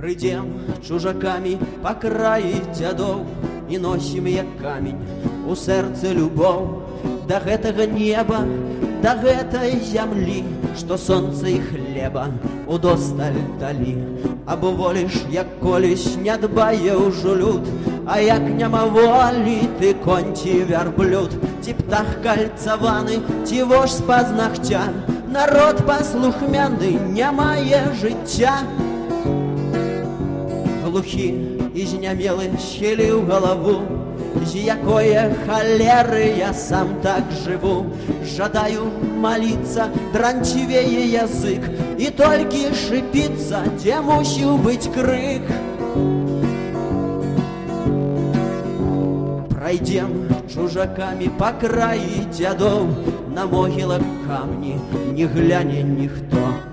Прыйдем чужакамі па краі дзядоў і носім як камень у сэрцы любоў да гэтага неба, да гэтай зямлі, што сонца і хлеба удосталь далі. Або воліш, як колісь не дбае ўжо люд, а як няма волі, ты конь ці вярблюд, ці птах кальцаваны, ці вож з пазнагця. Народ паслухмяны не мае жыцця. Глухі і знямелы схіліў галаву, з якое халеры я сам так жыву. Жадаю маліцца, дранчывее язык, і толькі шыпіцца, дзе мусіў быць крык. Прайдзем чужакамі па краі дзядоў, на могілах камні не гляне ніхто.